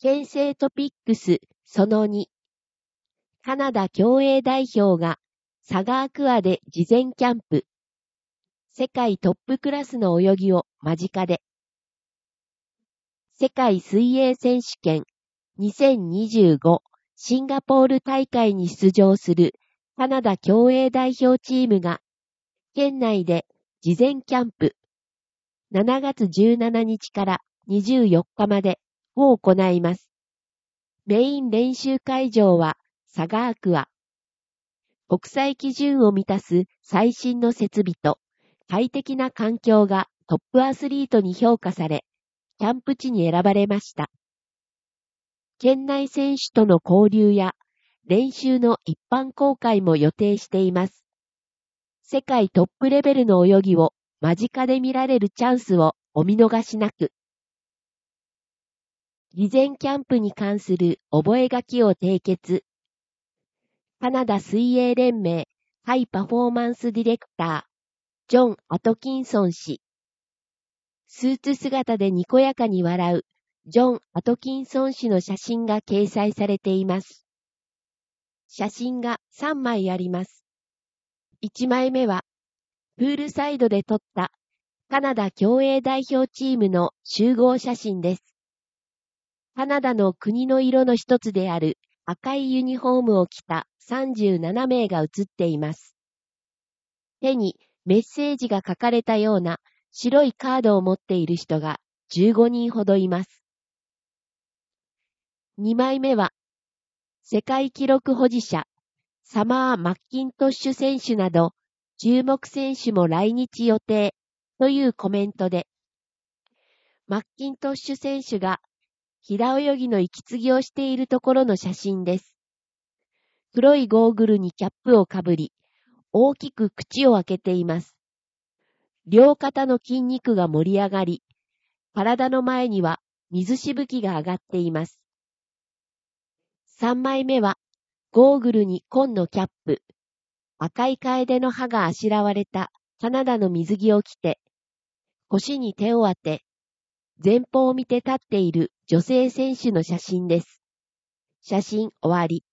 県政トピックスその2、カナダ競泳代表がサガークアで事前キャンプ。世界トップクラスの泳ぎを間近で。世界水泳選手権2025シンガポール大会に出場するカナダ競泳代表チームが県内で事前キャンプ7月17日から24日までを行います。メイン練習会場はサガークア。国際基準を満たす最新の設備と快適な環境がトップアスリートに評価され、キャンプ地に選ばれました。県内選手との交流や練習の一般公開も予定しています。世界トップレベルの泳ぎを間近で見られるチャンスをお見逃しなく。事前キャンプに関する覚書を締結。カナダ水泳連盟ハイパフォーマンスディレクター、ジョン・アトキンソン氏。スーツ姿でにこやかに笑う、ジョン・アトキンソン氏の写真が掲載されています。写真が3枚あります。1枚目は、プールサイドで撮ったカナダ競泳代表チームの集合写真です。カナダの国の色の一つである赤いユニフォームを着た37名が写っています。手にメッセージが書かれたような白いカードを持っている人が15人ほどいます。2枚目は、世界記録保持者、サマー・マッキントッシュ選手など、注目選手も来日予定というコメントで、マッキントッシュ選手が平泳ぎの息継ぎをしているところの写真です。黒いゴーグルにキャップをかぶり、大きく口を開けています。両肩の筋肉が盛り上がり、体の前には水しぶきが上がっています。3枚目は、ゴーグルに紺のキャップ、赤いカエデの葉があしらわれたカナダの水着を着て、腰に手を当て、前方を見て立っている女性選手の写真です。写真終わり。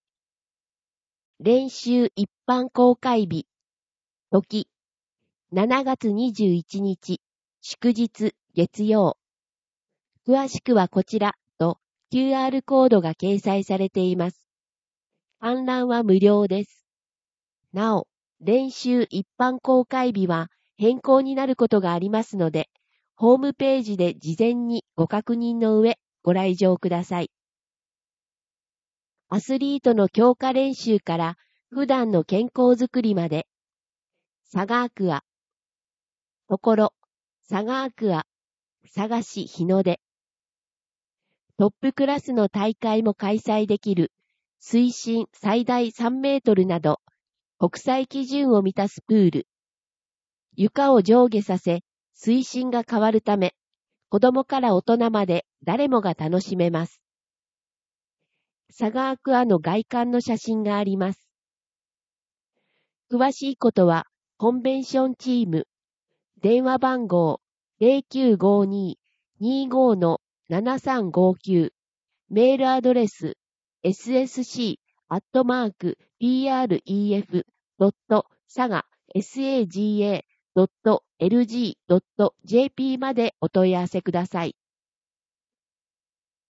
練習一般公開日。時。7月21日、祝日、月曜。詳しくはこちらと QR コードが掲載されています。観覧は無料です。なお、練習一般公開日は変更になることがありますので、ホームページで事前にご確認の上、ご来場ください。アスリートの強化練習から普段の健康づくりまで、サガークア、ところ、サガークア、探し日の出。トップクラスの大会も開催できる、水深最大3メートルなど、国際基準を満たすプール。床を上下させ、水深が変わるため、子供から大人まで誰もが楽しめます。サガークアの外観の写真があります。詳しいことは、コンベンションチーム、電話番号 0952-25-7359、メールアドレス ssc@pref.saga.lg.jp までお問い合わせください。